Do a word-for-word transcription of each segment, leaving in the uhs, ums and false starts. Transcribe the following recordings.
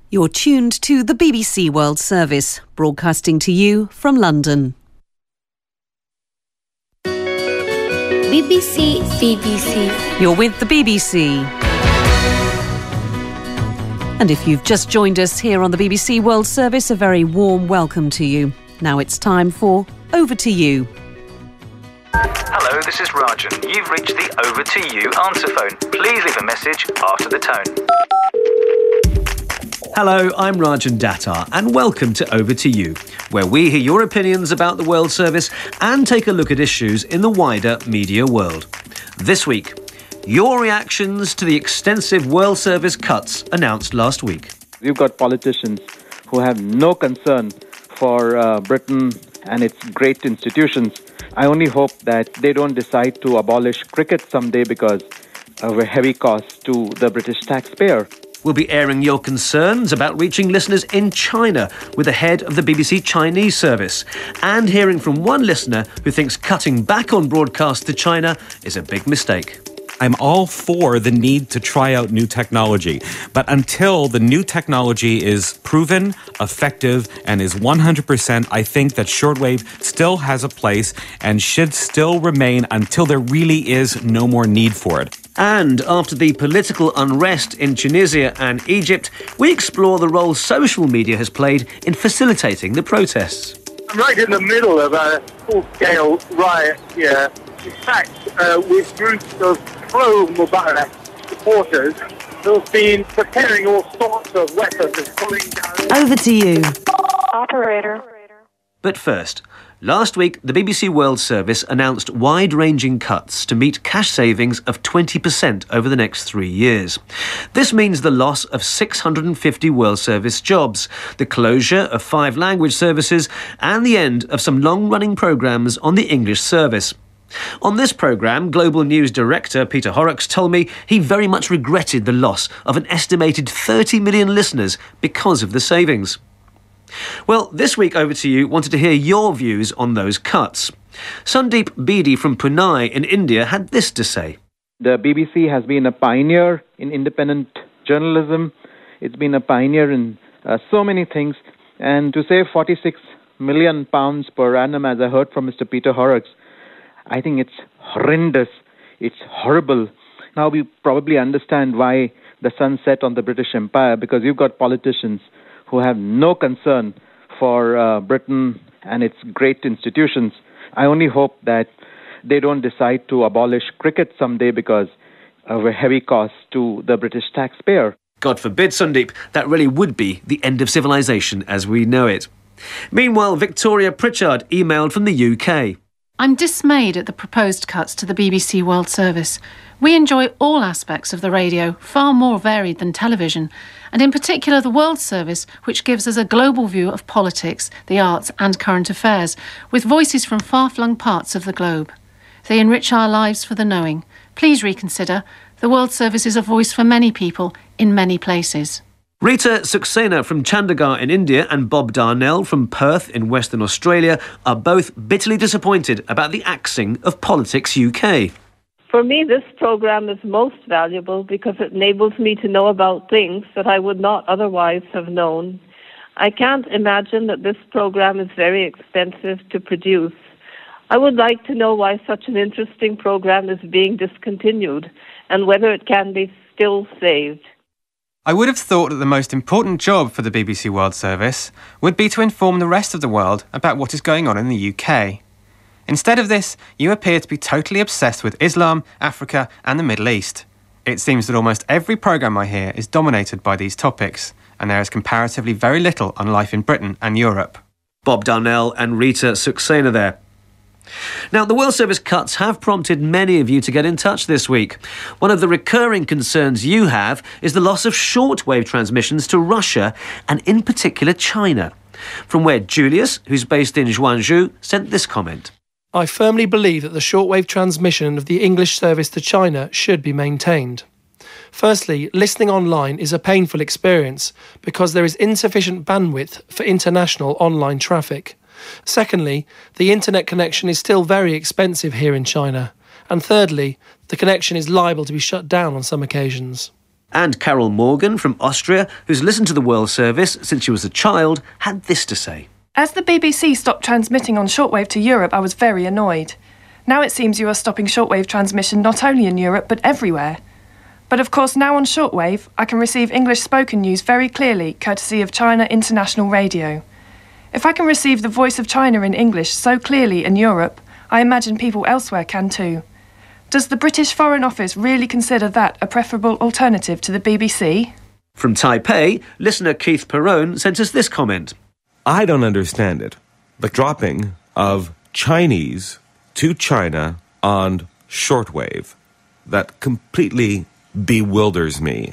You're tuned to the B B C World Service, broadcasting to you from London. B B C B B C. You're with the B B C. And if you've just joined us here on the B B C World Service, a very warm welcome to you. Now it's time for Over to You. Hello, this is Rajan. You've reached the Over to You answer phone. Please leave a message after the tone. Hello, I'm Rajan Datar, and welcome to Over to You, where we hear your opinions about the World Service and take a look at issues in the wider media world. This week, your reactions to the extensive World Service cuts announced last week. We've got politicians who have no concern for uh, Britain and its great institutions. I only hope that they don't decide to abolish cricket someday because of a heavy cost to the British taxpayer. We'll be airing your concerns about reaching listeners in China with the head of the B B C Chinese service, and hearing from one listener who thinks cutting back on broadcast to China is a big mistake. I'm all for the need to try out new technology, but until the new technology is proven, effective, and is one hundred percent, I think that shortwave still has a place and should still remain until there really is no more need for it. And after the political unrest in Tunisia and Egypt, we explore the role social media has played in facilitating the protests. I'm right in the middle of a full-scale riot here. In fact, uh, with groups of pro-Mubarak supporters who have been preparing all sorts of weapons and pulling down... Over to you. Operator. But first, last week the B B C World Service announced wide-ranging cuts to meet cash savings of twenty percent over the next three years. This means the loss of six hundred fifty World Service jobs, the closure of five language services, and the end of some long-running programmes on the English service. On this programme, Global News Director Peter Horrocks told me he very much regretted the loss of an estimated thirty million listeners because of the savings. Well, this week Over to You wanted to hear your views on those cuts. Sandeep Bedi from Pune in India had this to say. The B B C has been a pioneer in independent journalism. It's been a pioneer in uh, so many things. And to save forty-six million pounds per annum, as I heard from Mister Peter Horrocks, I think it's horrendous. It's horrible. Now we probably understand why the sun set on the British Empire, because you've got politicians who have no concern for uh, Britain and its great institutions. I only hope that they don't decide to abolish cricket someday because of a heavy cost to the British taxpayer. God forbid, Sandeep, that really would be the end of civilization as we know it. Meanwhile, Victoria Pritchard emailed from the U K. I'm dismayed at the proposed cuts to the B B C World Service. We enjoy all aspects of the radio, far more varied than television, and in particular the World Service, which gives us a global view of politics, the arts and current affairs, with voices from far-flung parts of the globe. They enrich our lives for the knowing. Please reconsider. The World Service is a voice for many people in many places. Rita Saxena from Chandigarh in India and Bob Darnell from Perth in Western Australia are both bitterly disappointed about the axing of Politics U K. For me, this program is most valuable because it enables me to know about things that I would not otherwise have known. I can't imagine that this program is very expensive to produce. I would like to know why such an interesting program is being discontinued and whether it can be still saved. I would have thought that the most important job for the B B C World Service would be to inform the rest of the world about what is going on in the U K. Instead of this, you appear to be totally obsessed with Islam, Africa and the Middle East. It seems that almost every programme I hear is dominated by these topics, and there is comparatively very little on life in Britain and Europe. Bob Darnell and Rita Saxena there. Now, the World Service cuts have prompted many of you to get in touch this week. One of the recurring concerns you have is the loss of shortwave transmissions to Russia and in particular China. From where Julius, who's based in Zhuangzhou, sent this comment. I firmly believe that the shortwave transmission of the English service to China should be maintained. Firstly, listening online is a painful experience because there is insufficient bandwidth for international online traffic. Secondly, the internet connection is still very expensive here in China. And thirdly, the connection is liable to be shut down on some occasions. And Carol Morgan from Austria, who's listened to the World Service since she was a child, had this to say. As the B B C stopped transmitting on shortwave to Europe, I was very annoyed. Now it seems you are stopping shortwave transmission not only in Europe but everywhere. But of course now on shortwave, I can receive English spoken news very clearly, courtesy of China International Radio. If I can receive the voice of China in English so clearly in Europe, I imagine people elsewhere can too. Does the British Foreign Office really consider that a preferable alternative to the B B C? From Taipei, listener Keith Perrone sent us this comment. I don't understand it. The dropping of Chinese to China on shortwave. That completely bewilders me.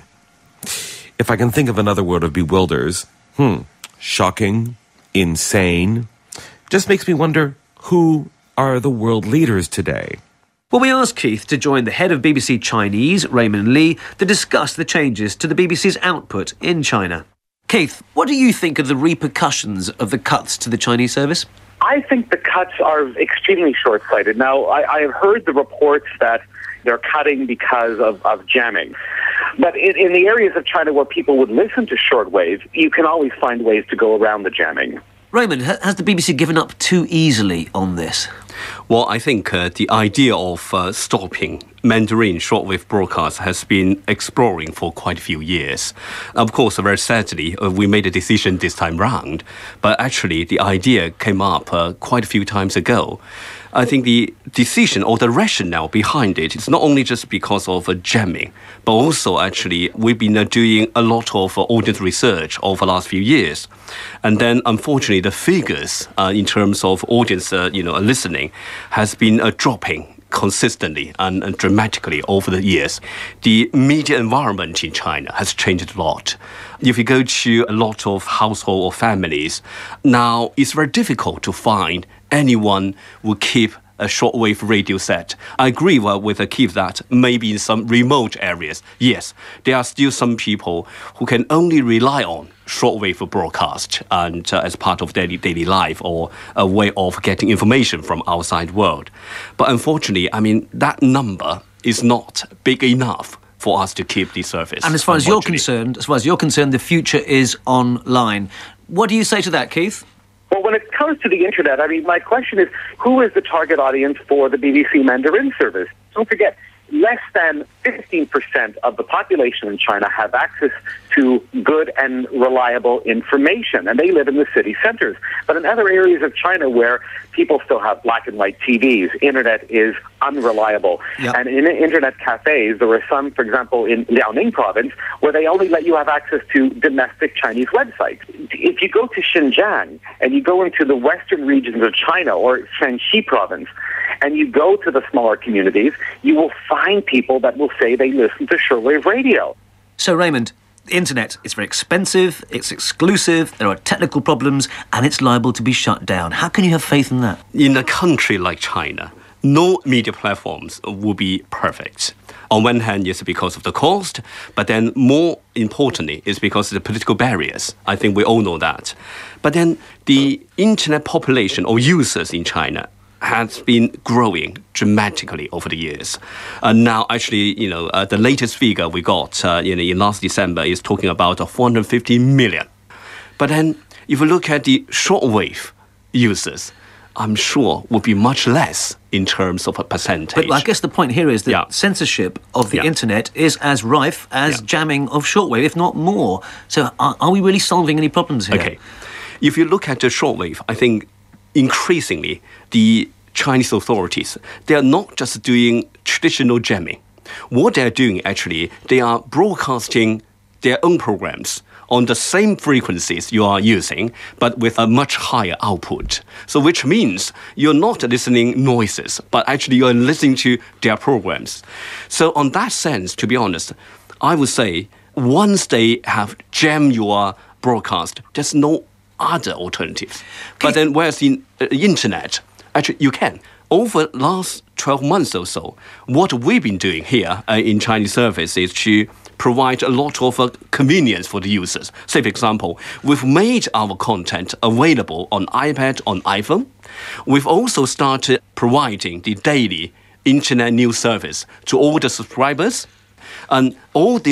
If I can think of another word of bewilders, hmm, shocking, insane, just makes me wonder who are the world leaders today. Well, we asked Keith to join the head of B B C Chinese, Raymond Lee, to discuss the changes to the B B C's output in China. Keith, what do you think of the repercussions of the cuts to the Chinese service? I think the cuts are extremely short-sighted. Now, I, I have heard the reports that they're cutting because of, of jamming. But in, in the areas of China where people would listen to shortwave, you can always find ways to go around the jamming. Raymond, has the B B C given up too easily on this? Well, I think uh, the idea of uh, stopping Mandarin shortwave broadcasts has been exploring for quite a few years. Of course, very sadly, uh, we made a decision this time round, but actually the idea came up uh, quite a few times ago. I think the decision or the rationale behind it is not only just because of uh, jamming, but also actually we've been uh, doing a lot of uh, audience research over the last few years. And then, unfortunately, the figures uh, in terms of audience uh, you know, listening has been uh, dropping consistently and, and dramatically over the years. The media environment in China has changed a lot. If you go to a lot of household or families, now it's very difficult to find anyone who keep a shortwave radio set. I agree well, with uh, Keith that maybe in some remote areas, yes, there are still some people who can only rely on shortwave broadcast and uh, as part of daily daily life or a way of getting information from outside world. But unfortunately, I mean, that number is not big enough for us to keep the service. And as far as you're concerned, as far as you're concerned, the future is online. What do you say to that, Keith? Well, when it comes to the internet, I mean, my question is, who is the target audience for the B B C Mandarin service? Don't forget, less than fifteen percent of the population in China have access to good and reliable information, and they live in the city centers. But in other areas of China where people still have black and white T Vs, internet is unreliable. Yep. And in internet cafes, there are some, for example, in Liaoning province, where they only let you have access to domestic Chinese websites. If you go to Xinjiang and you go into the western regions of China or Shanxi province, and you go to the smaller communities, you will find people that will say they listen to shortwave radio. So, Raymond, the internet is very expensive, it's exclusive, there are technical problems, and it's liable to be shut down. How can you have faith in that? In a country like China, no media platforms will be perfect. On one hand, it's because of the cost, but then more importantly, it's because of the political barriers. I think we all know that. But then the internet population or users in China has been growing dramatically over the years. Uh, now, actually, you know, uh, the latest figure we got uh, in, in last December is talking about uh, four hundred fifty million. But then, if you look at the shortwave users, I'm sure would be much less in terms of a percentage. But I guess the point here is that yeah. censorship of the yeah. internet is as rife as yeah. jamming of shortwave, if not more. So are, are we really solving any problems here? Okay. If you look at the shortwave, I think increasingly the Chinese authorities, they are not just doing traditional jamming. What they're doing, actually, they are broadcasting their own programs on the same frequencies you are using, but with a much higher output. So which means you're not listening noises, but actually you're listening to their programs. So on that sense, to be honest, I would say once they have jammed your broadcast, there's no other alternative. But then whereas in uh, internet, actually you can. Over the last twelve months or so, what we've been doing here uh, in Chinese service is to provide a lot of uh, convenience for the users. Say, for example, we've made our content available on iPad, on iPhone. We've also started providing the daily internet news service to all the subscribers. And all this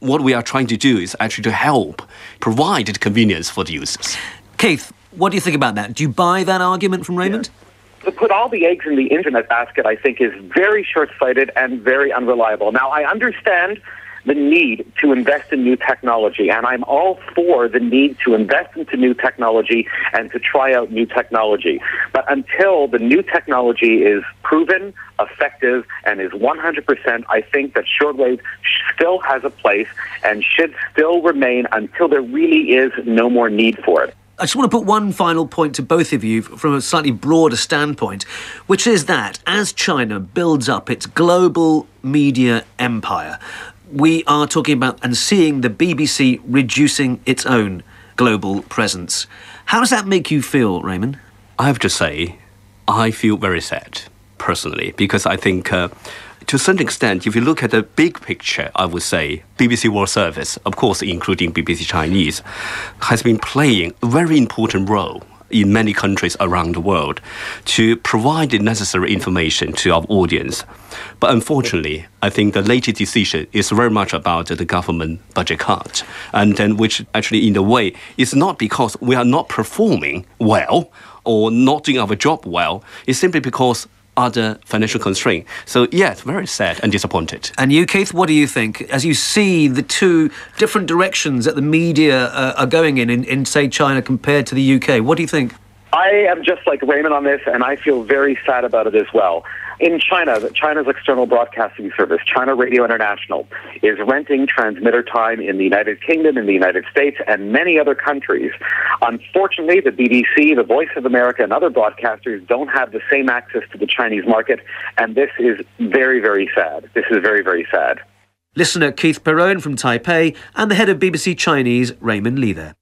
what we are trying to do is actually to help provide the convenience for the users. Keith, what do you think about that? Do you buy that argument from Raymond? Yeah. To put all the eggs in the internet basket, I think, is very short-sighted and very unreliable. Now, I understand the need to invest in new technology, and I'm all for the need to invest into new technology and to try out new technology. But until the new technology is proven, effective, and is one hundred percent, I think that shortwave still has a place and should still remain until there really is no more need for it. I just want to put one final point to both of you from a slightly broader standpoint, which is that as China builds up its global media empire, we are talking about and seeing the B B C reducing its own global presence. How does that make you feel, Raymond? I have to say, I feel very sad, personally, because I think, uh, to a certain extent, if you look at the big picture, I would say B B C World Service, of course including B B C Chinese, has been playing a very important role in many countries around the world to provide the necessary information to our audience. But unfortunately, I think the latest decision is very much about the government budget cut, and then which actually in a way is not because we are not performing well or not doing our job well, it's simply because other financial constraint. So yes, very sad and disappointed. And you, Keith, what do you think as you see the two different directions that the media uh, are going in, in, in, say, China compared to the U K? What do you think? I am just like Raymond on this, and I feel very sad about it as well. In China, China's external broadcasting service, China Radio International, is renting transmitter time in the United Kingdom, in the United States, and many other countries. Unfortunately, the B B C, the Voice of America, and other broadcasters don't have the same access to the Chinese market, and this is very, very sad. This is very, very sad. Listener Keith Perrone from Taipei and the head of B B C Chinese, Raymond Lee there.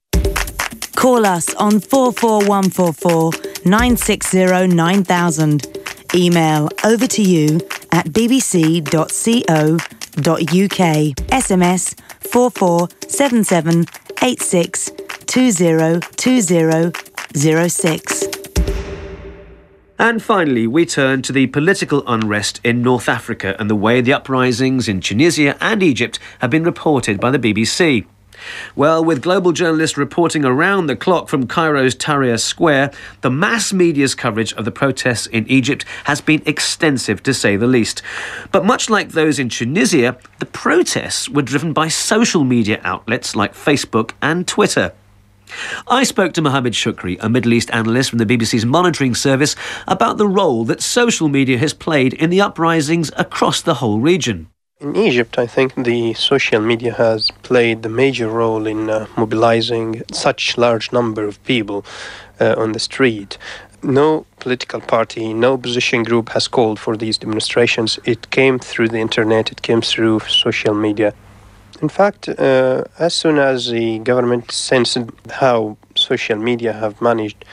Call us on four four one four four nine six zero nine thousand. Email over to you at b b c dot co dot u k. S M S four four seven seven eight six two zero two zero zero six. And finally, we turn to the political unrest in North Africa and the way the uprisings in Tunisia and Egypt have been reported by the B B C. Well, with global journalists reporting around the clock from Cairo's Tahrir Square, the mass media's coverage of the protests in Egypt has been extensive, to say the least. But much like those in Tunisia, the protests were driven by social media outlets like Facebook and Twitter. I spoke to Mohammed Shukri, a Middle East analyst from the B B C's monitoring service, about the role that social media has played in the uprisings across the whole region. In Egypt, I think the social media has played the major role in uh, mobilizing such large number of people uh, on the street. No political party, no opposition group has called for these demonstrations. It came through the internet, it came through social media. In fact, uh, as soon as the government sensed how social media have managed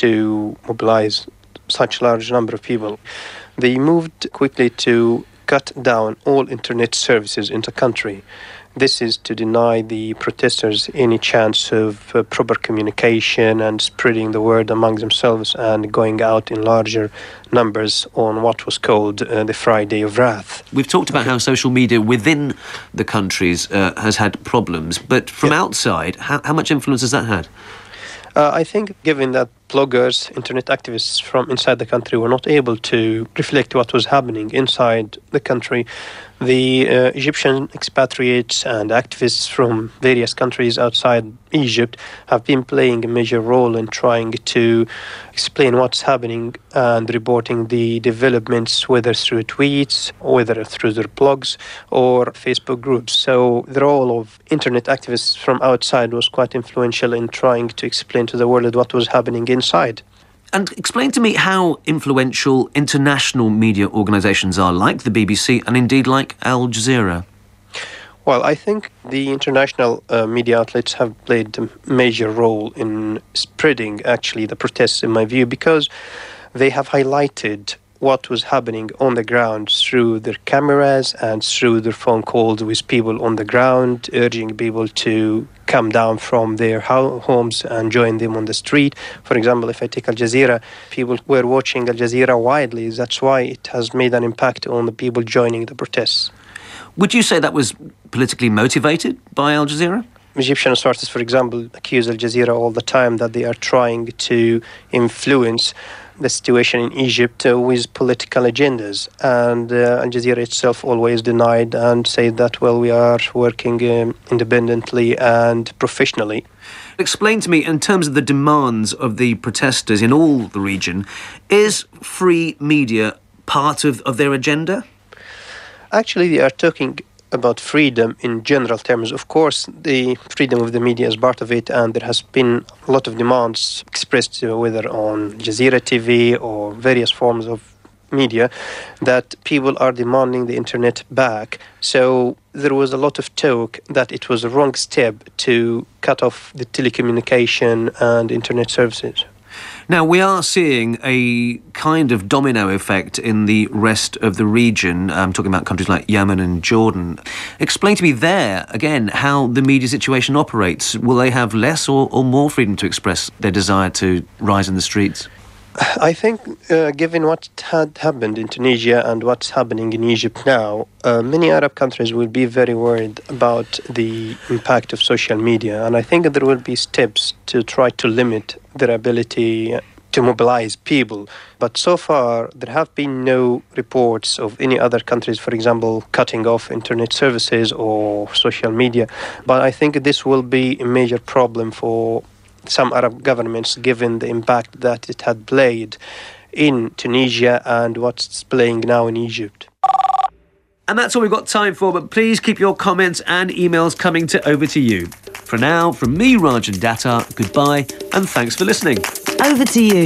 to mobilize such large number of people, they moved quickly to cut down all internet services in the country. This is to deny the protesters any chance of uh, proper communication and spreading the word among themselves and going out in larger numbers on what was called uh, the Friday of Wrath. We've talked about how social media within the countries uh, has had problems, but from yeah. outside, how, how much influence has that had? Uh, I think given that bloggers, internet activists from inside the country were not able to reflect what was happening inside the country, the uh, Egyptian expatriates and activists from various countries outside Egypt have been playing a major role in trying to explain what's happening and reporting the developments, whether through tweets, whether through their blogs or Facebook groups. So the role of internet activists from outside was quite influential in trying to explain to the world what was happening inside. And explain to me how influential international media organisations are, like the B B C and indeed like Al Jazeera. Well, I think the international uh, media outlets have played a major role in spreading, actually, the protests, in my view, because they have highlighted what was happening on the ground through their cameras and through their phone calls with people on the ground, urging people to come down from their ho- homes and join them on the street. For example, if I take Al Jazeera, people were watching Al Jazeera widely. That's why it has made an impact on the people joining the protests. Would you say that was politically motivated by Al Jazeera? Egyptian sources, for example, accuse Al Jazeera all the time that they are trying to influence the situation in Egypt uh, with political agendas. And uh, Al Jazeera itself always denied and said that, well, we are working um, independently and professionally. Explain to me, in terms of the demands of the protesters in all the region, is free media part of, of their agenda? Actually, they are talking about freedom in general terms. Of course, the freedom of the media is part of it, and there has been a lot of demands expressed, uh, whether on Jazeera T V or various forms of media, that people are demanding the internet back. So there was a lot of talk that it was a wrong step to cut off the telecommunication and internet services. Now, we are seeing a kind of domino effect in the rest of the region. I'm talking about countries like Yemen and Jordan. Explain to me there, again, how the media situation operates. Will they have less or, or more freedom to express their desire to rise in the streets? I think, uh, given what had happened in Tunisia and what's happening in Egypt now, uh, many Arab countries will be very worried about the impact of social media. And I think there will be steps to try to limit their ability to mobilize people. But so far, there have been no reports of any other countries, for example, cutting off internet services or social media. But I think this will be a major problem for some Arab governments, given the impact that it had played in Tunisia and what's playing now in Egypt. And that's all we've got time for, but please keep your comments and emails coming to Over to You. For now, from me, Rajan Datta, goodbye and thanks for listening. Over to you.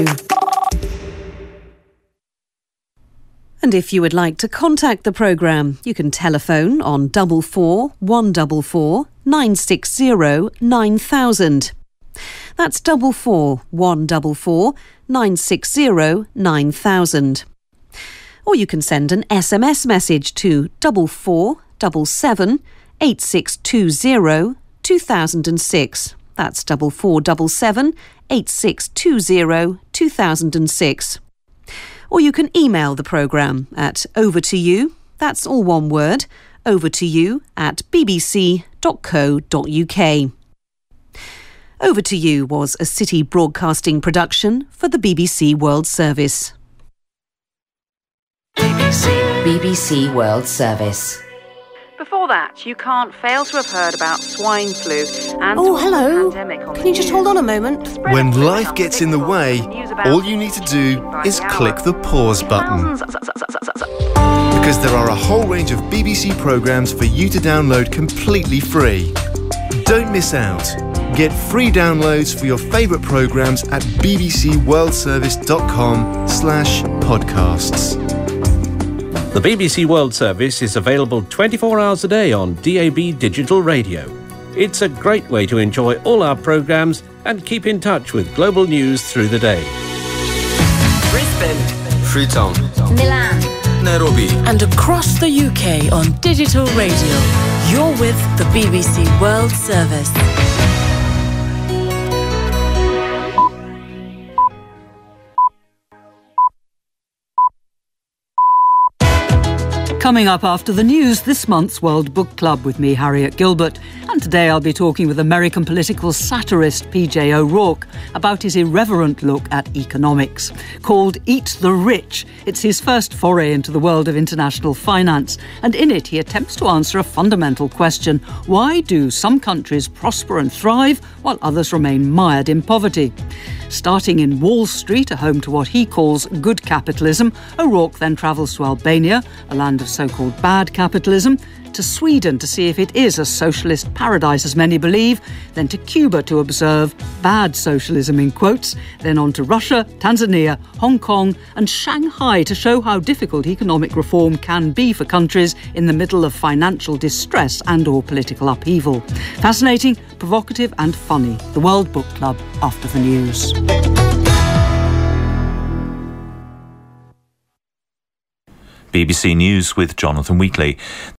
And if you would like to contact the programme, you can telephone on double four one double four nine six zero nine thousand. That's double four one double four nine six zero nine thousand. Or you can send an S M S message to double four double seven eight six two zero two thousand and six. That's double four double seven eight six two zero two thousand and six. Or you can email the programme at over to you. That's all one word. Over to you at b b c dot co dot u k. Over to You was a City Broadcasting production for the B B C World Service. B B C. B B C World Service. Before that, you can't fail to have heard about swine flu and oh, hello. Pandemic on Can you just hold on a moment? When life gets in the way, all you need to do is click the pause button. Because there are a whole range of B B C programmes for you to download completely free. Don't miss out. Get free downloads for your favourite programmes at bbcworldservice.com slash podcasts. The B B C World Service is available twenty-four hours a day on D A B digital radio. It's a great way to enjoy all our programmes and keep in touch with global news through the day. Brisbane, Freetown, Milan, Nairobi, and across the U K on digital radio. You're with the B B C World Service. Coming up after the news, this month's World Book Club with me, Harriet Gilbert. And today I'll be talking with American political satirist P J O'Rourke about his irreverent look at economics. Called Eat the Rich, it's his first foray into the world of international finance. And in it, he attempts to answer a fundamental question. Why do some countries prosper and thrive while others remain mired in poverty? Starting in Wall Street, a home to what he calls good capitalism, O'Rourke then travels to Albania, a land of so-called bad capitalism, to Sweden to see if it is a socialist paradise as many believe, then to Cuba to observe bad socialism in quotes, then on to Russia, Tanzania, Hong Kong and Shanghai to show how difficult economic reform can be for countries in the middle of financial distress and or political upheaval. Fascinating, provocative and funny. The World Book Club after the news. B B C News with Jonathan Wheatley.